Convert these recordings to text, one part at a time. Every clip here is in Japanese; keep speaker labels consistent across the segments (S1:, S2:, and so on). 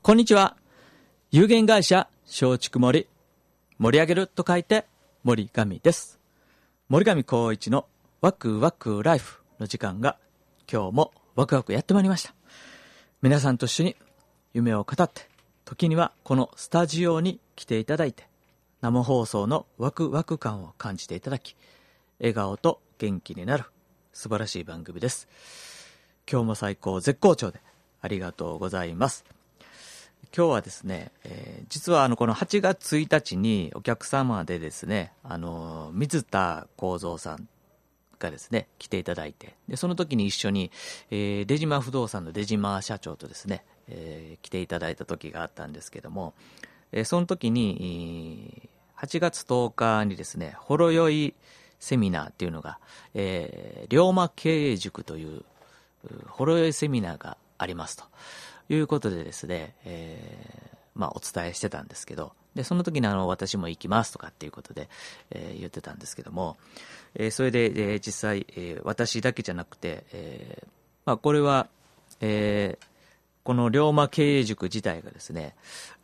S1: こんにちは。有限会社松竹森、盛り上げると書いて森上です。森上光一のワクワクライフの時間が今日もワクワクやってまいりました。皆さんと一緒に夢を語って、時にはこのスタジオに来ていただいて、生放送のワクワク感を感じていただき、笑顔と元気になる素晴らしい番組です。今日も最高絶好調でありがとうございます。今日はですね、実はこの8月1日にお客様でですね、水田幸三さんがですね来ていただいて、でその時に一緒に、出島不動産の出島社長とですね、来ていただいた時があったんですけども、その時に8月10日にですね、ほろ酔いセミナーっていうのが、龍馬経営塾というほろ酔いセミナーがありますということでですね、お伝えしてたんですけど、でその時に私も行きますとかっていうことで、言ってたんですけども、それで、実際、私だけじゃなくて、これは、この龍馬経営塾自体がですね、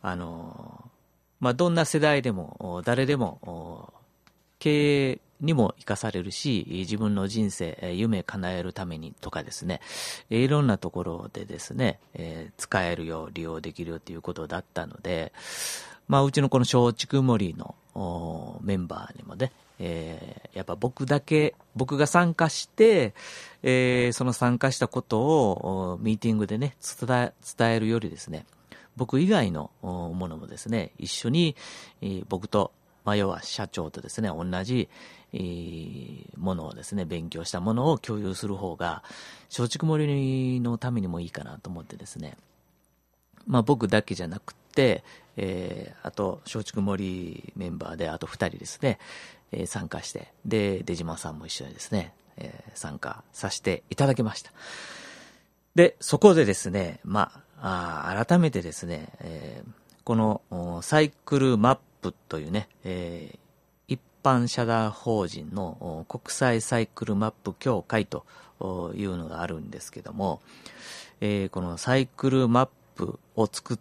S1: どんな世代でも誰でも経営にも生かされるし、自分の人生、夢叶えるためにとかですね、いろんなところでですね、使えるよう利用できるよということだったので、うちのこの松竹森のメンバーにもね、やっぱ僕が参加して、その参加したことをミーティングでね伝えるよりですね、僕以外のものもですね一緒に、僕と要は社長とですね同じものをですね勉強したものを共有する方が松竹森のためにもいいかなと思ってですね、僕だけじゃなくて、あと松竹森メンバーであと2人ですね、参加して、で出島さんも一緒にですね、参加させていただきました。でそこでですね、改めてですね、このサイクルマップというね、一般社団法人の国際サイクルマップ協会というのがあるんですけども、このサイクルマップを作った、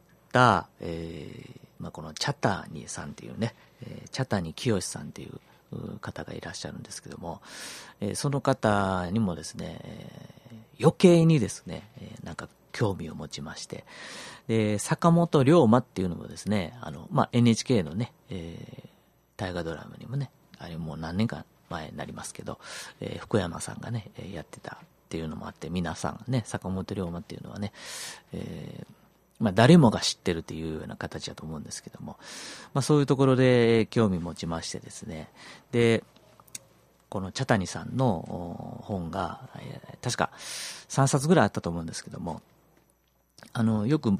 S1: この茶谷さんっていうね、茶谷清さんっていう方がいらっしゃるんですけども、その方にもですね、余計にですね、興味を持ちまして、で坂本龍馬っていうのもですね、NHK のね、大河ドラマにもね、あれもう何年か前になりますけど、福山さんがねやってたっていうのもあって、皆さんね坂本龍馬っていうのはね、誰もが知ってるっていうような形だと思うんですけども、そういうところで興味持ちましてですね、でこの茶谷さんの本が、確か3冊ぐらいあったと思うんですけども、よく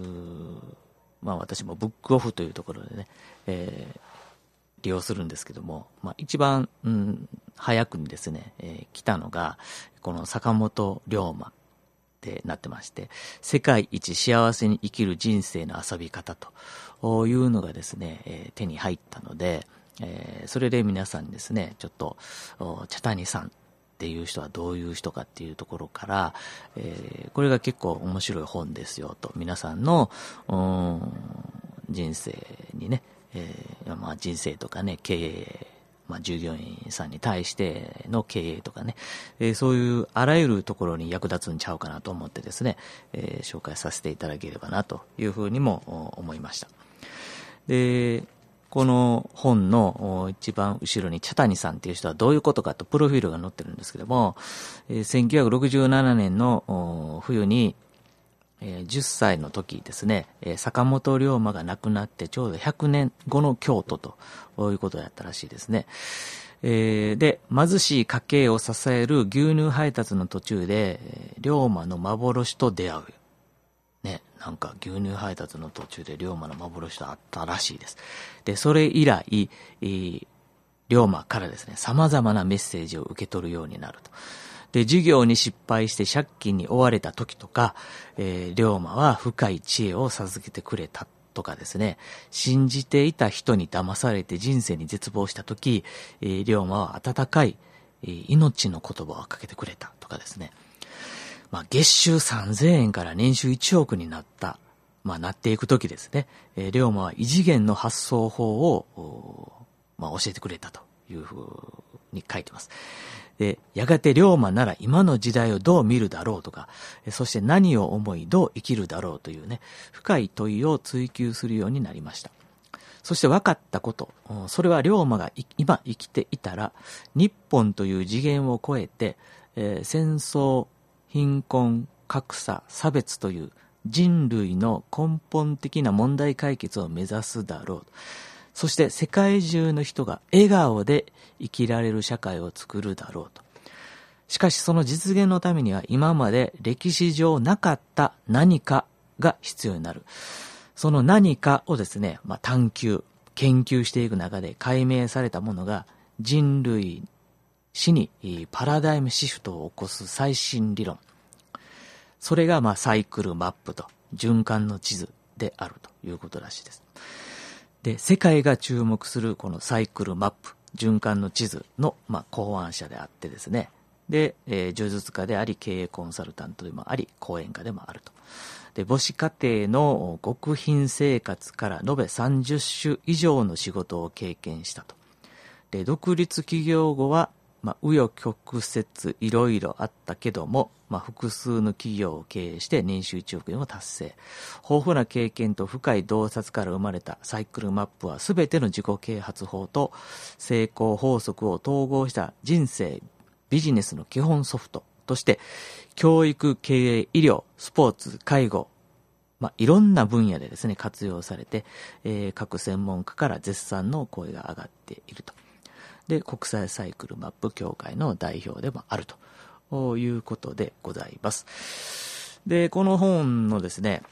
S1: 私もブックオフというところでね、利用するんですけども、一番、早くにですね、来たのがこの坂本龍馬ってなってまして、世界一幸せに生きる人生の遊び方というのがですね、手に入ったので、それで皆さんにですね、ちょっと茶谷さんっていう人はどういう人かっていうところから、これが結構面白い本ですよと、皆さんの人生にね、人生とかね、経営、従業員さんに対しての経営とかね、そういうあらゆるところに役立つんちゃうかなと思ってですね、紹介させていただければなというふうにも思いました。でこの本の一番後ろに茶谷さんっていう人はどういうことかとプロフィールが載ってるんですけども、1967年の冬に10歳の時ですね、坂本龍馬が亡くなってちょうど100年後の京都ということだったらしいですね。で貧しい家計を支える牛乳配達の途中で、龍馬の幻と出会うね、牛乳配達の途中で龍馬の幻とあったらしいです。でそれ以来、龍馬からですね様々なメッセージを受け取るようになると。で授業に失敗して借金に追われた時とか、龍馬は深い知恵を授けてくれたとかですね、信じていた人に騙されて人生に絶望した時、龍馬は温かい、命の言葉をかけてくれたとかですね、月収3000円から年収1億になったなっていくときですね、龍馬は異次元の発想法を、教えてくれたというふうに書いてます。で、やがて龍馬なら今の時代をどう見るだろうとか、そして何を思いどう生きるだろうというね、深い問いを追求するようになりました。そして分かったこと、それは龍馬が今生きていたら、日本という次元を超えて、戦争、貧困、格差、差別という人類の根本的な問題解決を目指すだろう。そして世界中の人が笑顔で生きられる社会を作るだろうと。しかしその実現のためには今まで歴史上なかった何かが必要になる。その何かをですね、探求、研究していく中で解明されたものが人類史にパラダイムシフトを起こす最新理論。それがサイクルマップと循環の地図であるということらしいです。で、世界が注目するこのサイクルマップ、循環の地図の考案者であってですね。で、叙述家であり、経営コンサルタントでもあり、講演家でもあると。で、母子家庭の極貧生活から延べ30種以上の仕事を経験したと。で、独立起業後は、紆余曲折いろいろあったけども、複数の企業を経営して年収1億円を達成。豊富な経験と深い洞察から生まれたサイクルマップは全ての自己啓発法と成功法則を統合した人生、ビジネスの基本ソフトとして、教育、経営、医療、スポーツ、介護、いろんな分野でですね、活用されて、各専門家から絶賛の声が上がっていると。で、国際サイクルマップ協会の代表でもあるということでございます。で、この本のですね、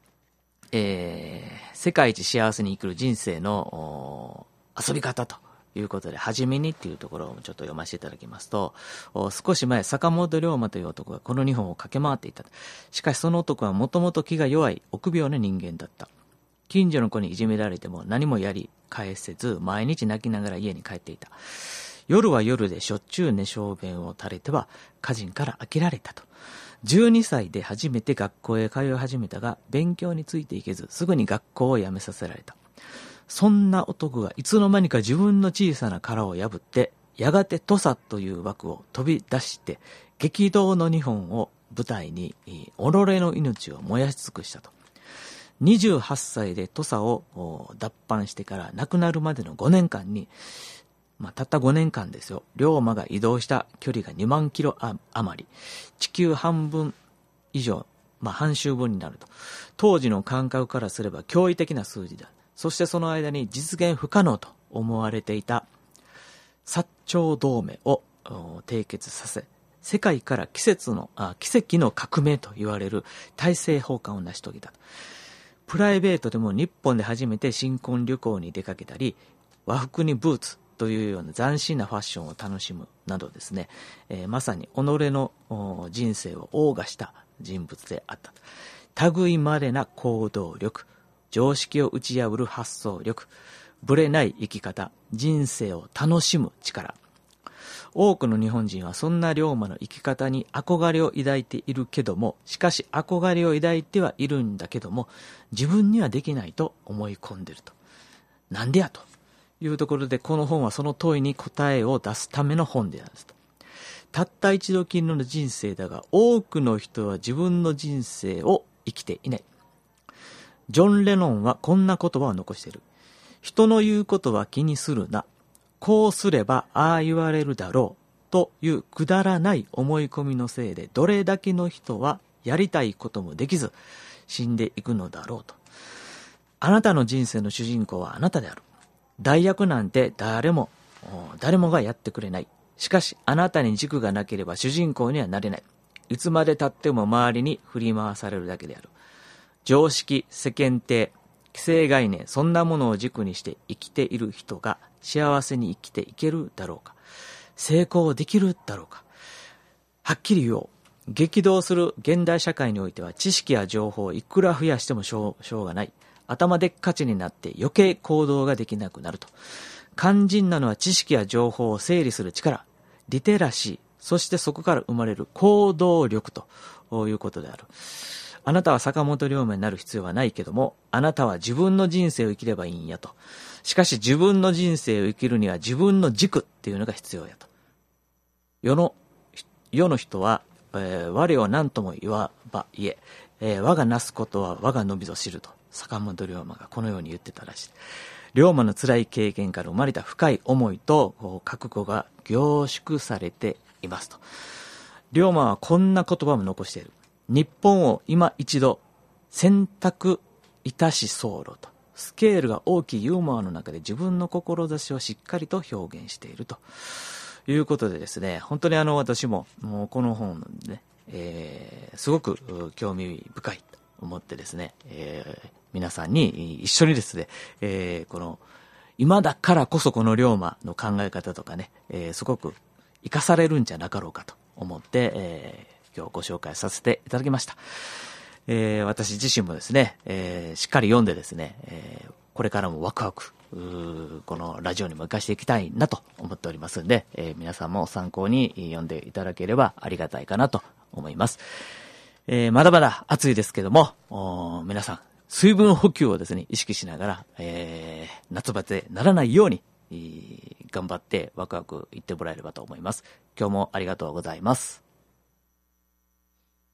S1: 世界一幸せに生きる人生の遊び方ということで、はじめにっていうところをちょっと読ませていただきますと、少し前、坂本龍馬という男がこの日本を駆け回っていた。しかしその男はもともと気が弱い臆病な人間だった。近所の子にいじめられても何もやり返せず、毎日泣きながら家に帰っていた。夜は夜でしょっちゅう寝小便を垂れては家人から飽きられたと。12歳で初めて学校へ通い始めたが、勉強についていけず、すぐに学校を辞めさせられた。そんな男がいつの間にか自分の小さな殻を破って、やがて土佐という枠を飛び出して、激動の日本を舞台に、己の命を燃やし尽くしたと。28歳で土佐を脱藩してから亡くなるまでの5年間に、たった5年間ですよ。龍馬が移動した距離が2万キロ余り。地球半分以上、半周分になると。当時の感覚からすれば驚異的な数字だ。そしてその間に実現不可能と思われていた薩長同盟を締結させ、世界から奇跡の革命と言われる大政奉還を成し遂げたと。プライベートでも日本で初めて新婚旅行に出かけたり、和服にブーツというような斬新なファッションを楽しむなどですね、まさに己の人生を謳歌した人物であった。類まれな行動力、常識を打ち破る発想力、ぶれない生き方、人生を楽しむ力。多くの日本人はそんな龍馬の生き方に憧れを抱いているけども、しかし憧れを抱いてはいるんだけども、自分にはできないと思い込んでいると。なんでやというところで、この本はその問いに答えを出すための本であると。たった一度きりの人生だが、多くの人は自分の人生を生きていない。ジョン・レノンはこんな言葉を残している。人の言うことは気にするな。こうすればああ言われるだろうというくだらない思い込みのせいで、どれだけの人はやりたいこともできず死んでいくのだろうと。あなたの人生の主人公はあなたである。代役なんて誰もがやってくれない。しかしあなたに軸がなければ主人公にはなれない。いつまで経っても周りに振り回されるだけである。常識、世間体、既成概念、そんなものを軸にして生きている人が幸せに生きていけるだろうか。成功できるだろうか。はっきり言おう。激動する現代社会においては知識や情報をいくら増やしてもしょうがない。頭でっかちになって余計行動ができなくなると。肝心なのは知識や情報を整理する力、リテラシー、そしてそこから生まれる行動力ということである。 あなたは坂本龍馬になる必要はないけども、あなたは自分の人生を生きればいいんやと。しかし自分の人生を生きるには自分の軸っていうのが必要やと。世の人は、我を何とも言わば言え、我がなすことは我がのみぞ知ると、坂本龍馬がこのように言ってたらしい。龍馬の辛い経験から生まれた深い思いと覚悟が凝縮されていますと。龍馬はこんな言葉も残している。日本を今一度選択いたし候と。スケールが大きいユーモアの中で自分の志をしっかりと表現しているということでですね、本当に私ももうこの本ね、すごく興味深いと思ってですね、皆さんに一緒にですね、この今だからこそこの龍馬の考え方とかね、すごく生かされるんじゃなかろうかと思って、今日ご紹介させていただきました。私自身もですね、しっかり読んでですね、これからもワクワクこのラジオにも活かしていきたいなと思っておりますんで、皆さんも参考に読んでいただければありがたいかなと思います。まだまだ暑いですけども、皆さん水分補給をですね意識しながら、夏バテならないように、頑張ってワクワクいってもらえればと思います。今日もありがとうございます。